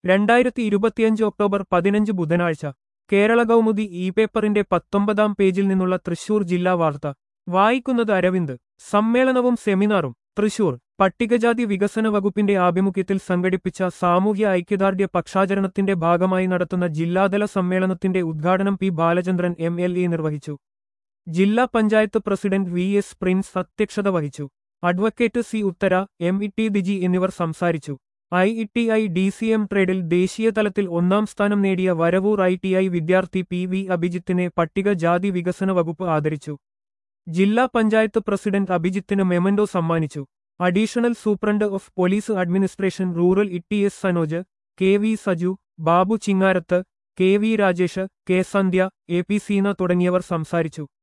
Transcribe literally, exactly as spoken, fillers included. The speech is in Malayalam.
രണ്ടായിരത്തി ഇരുപത്തിയഞ്ച് ഒക്ടോബർ പതിനഞ്ച് ബുധനാഴ്ച കേരള കൗമുദി ഇ പേപ്പറിന്റെ പത്തൊമ്പതാം പേജിൽ നിന്നുള്ള തൃശൂർ ജില്ലാ വാർത്ത വായിക്കുന്നത് അരവിന്ദ്. സമ്മേളനവും സെമിനാറും തൃശൂർ. പട്ടികജാതി വികസന വകുപ്പിന്റെ ആഭിമുഖ്യത്തിൽ സംഘടിപ്പിച്ച സാമൂഹ്യ ഐക്യദാർഢ്യ പക്ഷാചരണത്തിന്റെ ഭാഗമായി നടത്തുന്ന ജില്ലാതല സമ്മേളനത്തിന്റെ ഉദ്ഘാടനം P Balachandran M L A നിർവഹിച്ചു. ജില്ലാ panchayat president V S Prince അധ്യക്ഷത വഹിച്ചു. Advocate C Uthara, M E T Diji എന്നിവർ സംസാരിച്ചു. I E T I D C M ട്രേഡിൽ ദേശീയതലത്തിൽ ഒന്നാം സ്ഥാനം നേടിയ വരവൂർ ഐ ടി ഐ വിദ്യാർത്ഥി പി വി അഭിജിത്തിനെ പട്ടികജാതി വികസന വകുപ്പ് ആദരിച്ചു. ജില്ലാ പഞ്ചായത്ത് പ്രസിഡന്റ് അഭിജിത്തിന് മെമന്റോ സമ്മാനിച്ചു. Additional superintendent of police administration rural E T S Sanoj, K V Saju, Babu Chingarath, K V Rajesh, K Sandhya, A P Seena തുടങ്ങിയവർ സംസാരിച്ചു.